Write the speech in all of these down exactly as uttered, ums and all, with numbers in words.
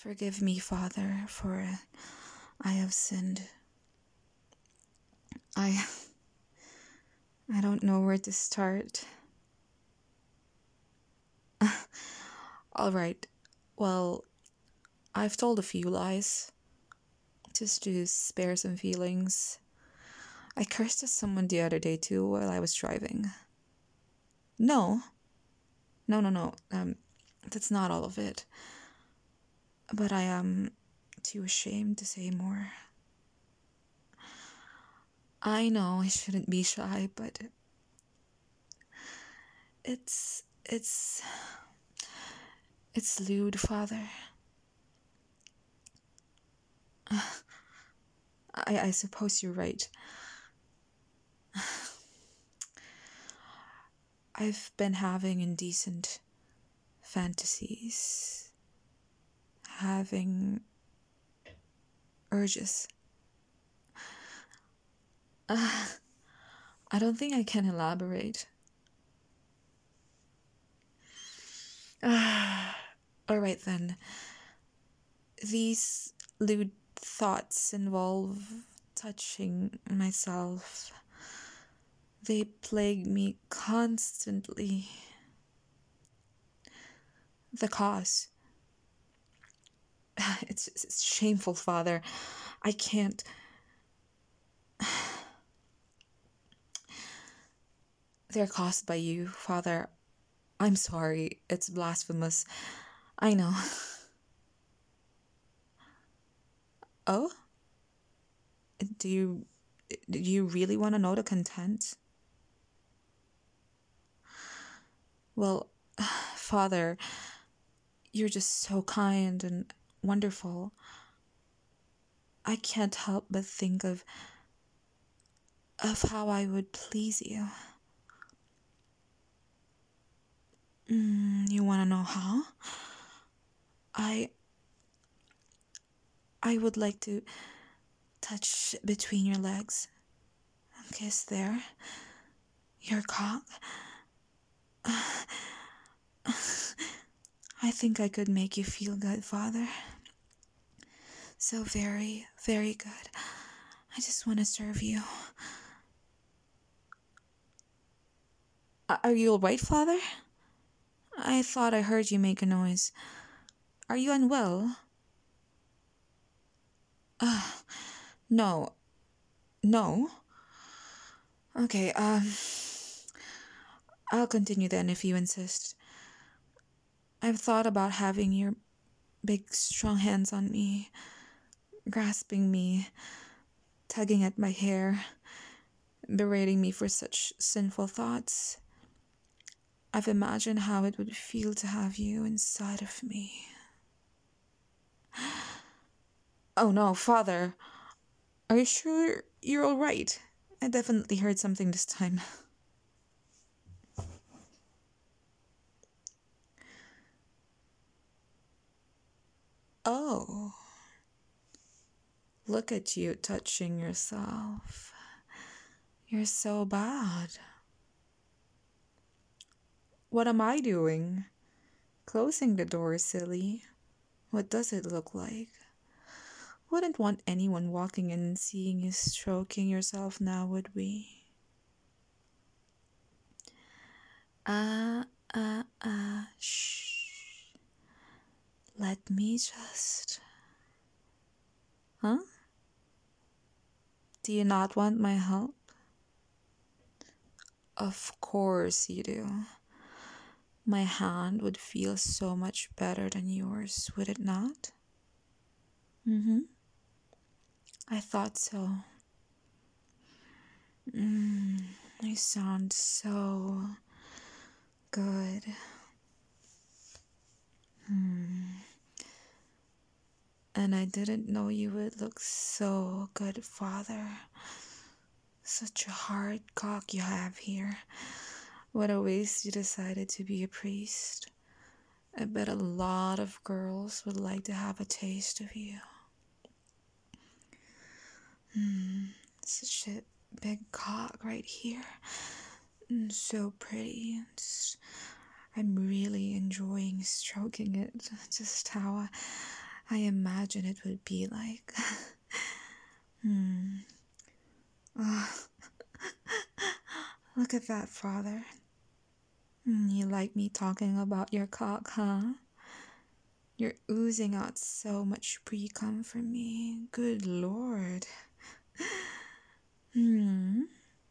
Forgive me, Father, for I have sinned. I. I don't know where to start. Alright, well, I've told a few lies, just to spare some feelings. I cursed at someone the other day too while I was driving. No. No, no, no. Um, that's not all of it. But I am too ashamed to say more. I know I shouldn't be shy, but it's it's it's lewd, Father. I I suppose you're right. I've been having indecent fantasies, having urges. Uh, I don't think I can elaborate. Uh, Alright then. These lewd thoughts involve touching myself. They plague me constantly. The cause. It's, it's shameful, Father. I can't. They're caused by you, Father. I'm sorry. It's blasphemous. I know. Oh? Do you. Do you really want to know the content? Well, Father, you're just so kind and wonderful. I can't help but think of of how I would please you. Mm, you want to know how? I I would like to touch between your legs, kiss there, your cock. I think I could make you feel good, Father. So very, very good. I just want to serve you. Are you alright, Father? I thought I heard you make a noise. Are you unwell? Uh, no. No? Okay, um... I'll continue then if you insist. I've thought about having your big, strong hands on me, grasping me, tugging at my hair, berating me for such sinful thoughts. I've imagined how it would feel to have you inside of me. Oh no, Father. Are you sure you're alright? I definitely heard something this time. Oh. Look at you touching yourself. You're so bad. What am I doing? Closing the door, silly. What does it look like? Wouldn't want anyone walking in and seeing you stroking yourself now, would we? Ah, ah, ah, shh. Let me just... Huh? Do you not want my help? Of course you do. My hand would feel so much better than yours, would it not? Mm-hmm. I thought so. Mm, I sound so good. Hmm. And I didn't know you would look so good, Father. Such a hard cock you have here. What a waste you decided to be a priest. I bet a lot of girls would like to have a taste of you. Hmm, such a big cock right here. Mm, so pretty. Just, I'm really enjoying stroking it. Just how I imagine it would be like. Hmm. Ah, look at that, father. Hmm, you like me talking about your cock, huh? You're oozing out so much pre-cum for me. Good lord. Hmm.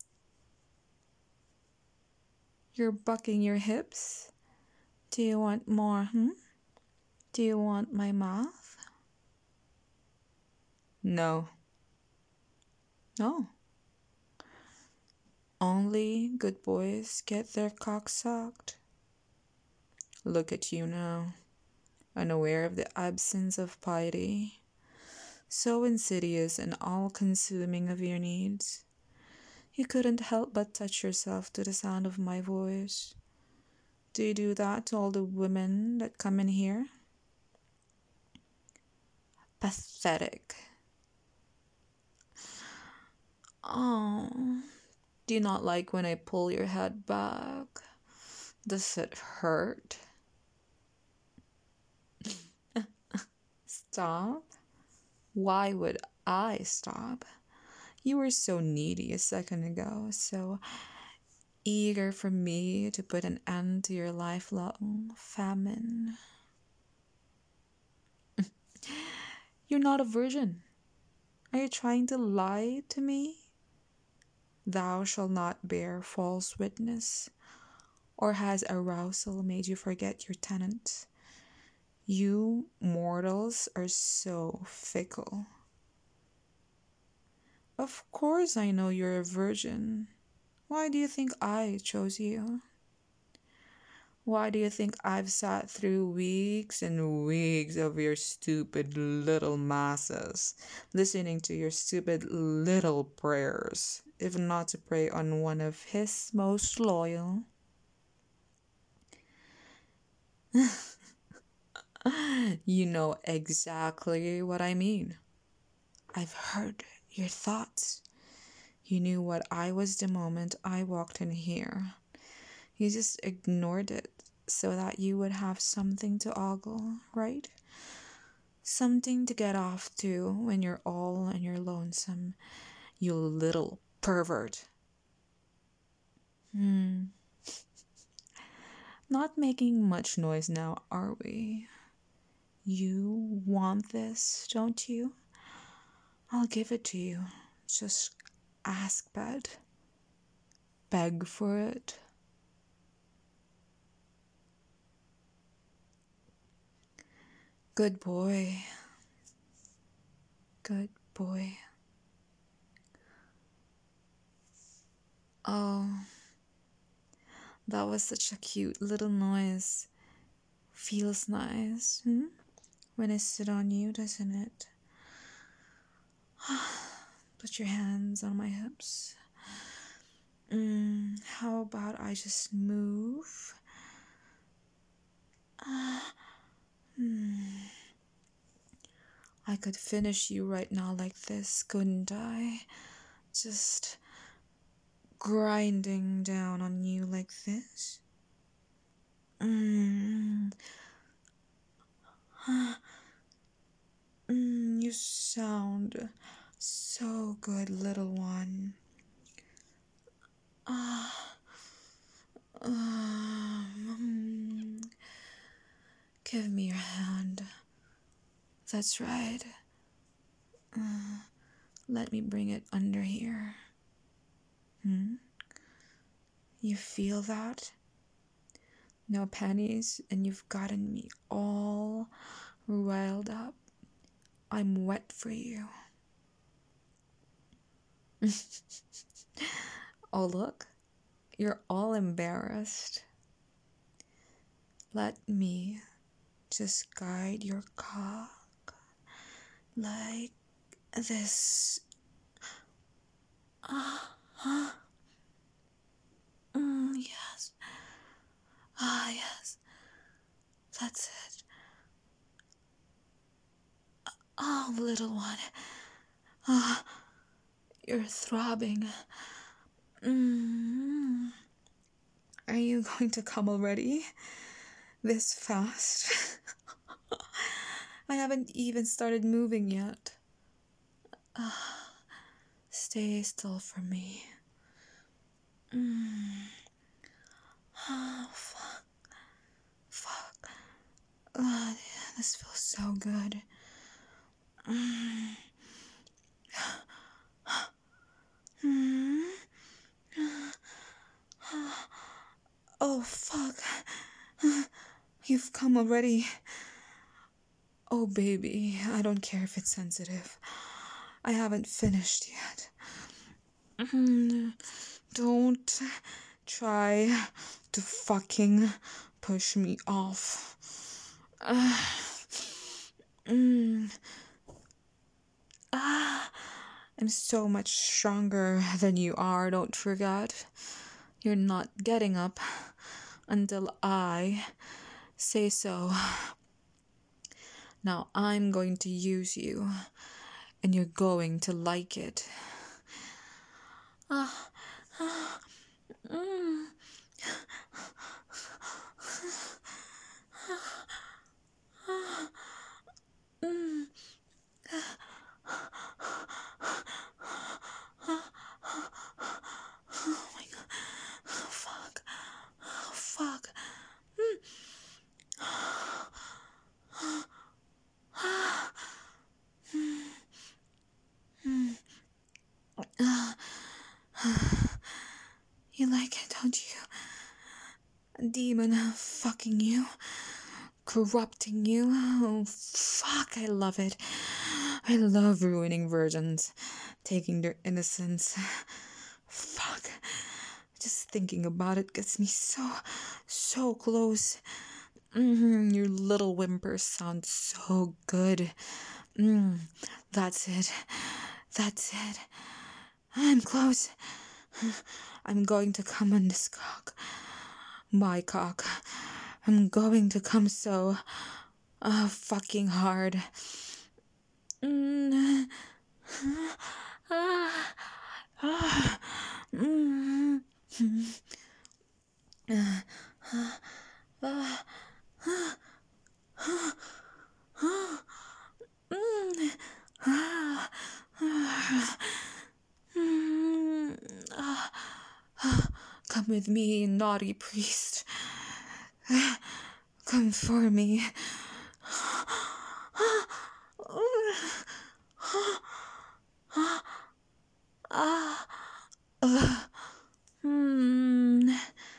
You're bucking your hips? Do you want more, hmm? Do you want my mouth? No. No. Only good boys get their cocks sucked. Look at you now, unaware of the absence of piety, so insidious and all-consuming of your needs. You couldn't help but touch yourself to the sound of my voice. Do you do that to all the women that come in here? Pathetic. Oh, do you not like when I pull your head back? Does it hurt? Stop? Why would I stop? You were so needy a second ago, so eager for me to put an end to your lifelong famine. You're not a virgin. Are you trying to lie to me? Thou shalt not bear false witness. Or has arousal made you forget your tenant? You mortals are so fickle. Of course I know you're a virgin. Why do you think I chose you? Why do you think I've sat through weeks and weeks of your stupid little masses, listening to your stupid little prayers, if not to pray on one of his most loyal? You know exactly what I mean. I've heard your thoughts. You knew what I was the moment I walked in here. You just ignored it so that you would have something to ogle, right? Something to get off to when you're all and you're lonesome, you little pervert. Hmm. Not making much noise now, are we? You want this, don't you? I'll give it to you. Just ask, bed. Beg for it. Good boy. Good boy. Oh, that was such a cute little noise. Feels nice, hmm? When I sit on you, doesn't it? Put your hands on my hips. Mm, how about I just move? Ah, hmm. I could finish you right now like this, couldn't I? Just grinding down on you like this. Mm. Mm, you sound so good, little one. Ah. Um, give me your hand. That's right. Uh, let me bring it under here. Hmm? You feel that? No panties, and you've gotten me all riled up. I'm wet for you. Oh, look, you're all embarrassed. Let me just guide your cock like this. Ah, huh? Mm, yes. Ah, yes. That's it. Oh, little one. Ah, you're throbbing. Mm. Are you going to come already? This fast? I haven't even started moving yet. Stay still for me. Mm. Oh, fuck. Fuck. God, this feels so good. Mm. Mm. Oh, fuck. You've come already. Oh, baby, I don't care if it's sensitive. I haven't finished yet. Mm. Don't try to fucking push me off. Uh, mm, ah, I'm so much stronger than you are, don't forget. You're not getting up until I say so. Now I'm going to use you, and you're going to like it. Ah, ah, mm. Mm. Oh my god. Oh, fuck. Oh, fuck. Mm. You like it, don't you? A demon fucking you, corrupting you. Oh, fuck, I love it. I love ruining virgins, taking their innocence. Fuck. Just thinking about it gets me so, so close. Mm, your little whimpers sound so good. Mm, that's it. That's it. I'm close. I'm going to come on this cock. My cock. I'm going to come so uh, fucking hard. Mm. Ah. Ah. Mm. Ah. Ah. Mm. Ah. Ah. Mm. Ah. Come with me, naughty priest. Come for me. Ah. Uh. Hmm.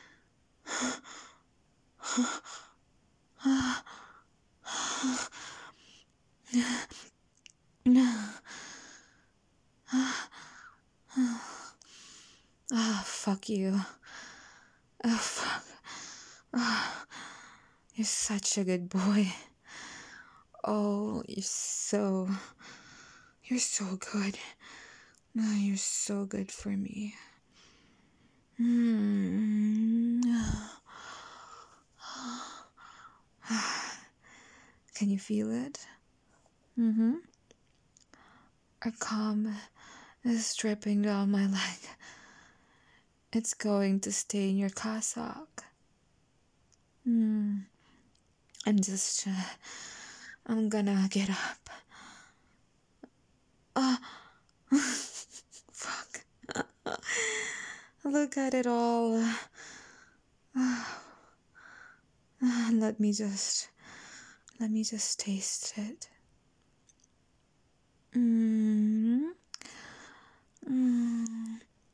Ah, fuck you. Oh, fuck. Ah, you're such a good boy. Oh, you're so. You're so good. Oh, you're so good for me. Hmm. Can you feel it? Mm-hmm. A calm is dripping down my leg. It's going to stain your cassock. Hmm. I'm just. Uh, I'm gonna get up. Ah. Uh, fuck. Look at it all. Uh, let me just. Let me just taste it. Mm. Mm.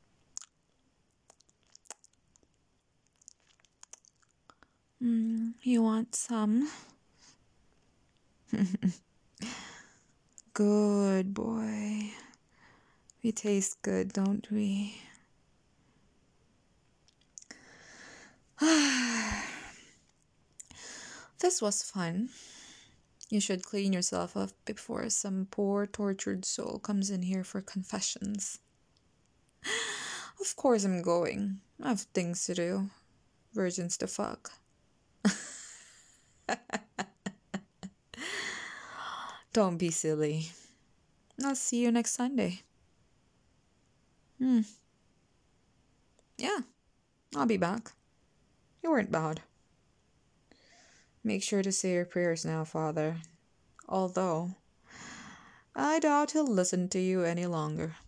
Mm. You want some? Good boy. We taste good, don't we? This was fun. You should clean yourself up before some poor tortured soul comes in here for confessions. Of course I'm going. I have things to do. Virgins to fuck. Don't be silly. I'll see you next Sunday. Hmm. Yeah, I'll be back. You weren't bad. Make sure to say your prayers now, Father. Although I doubt he'll listen to you any longer.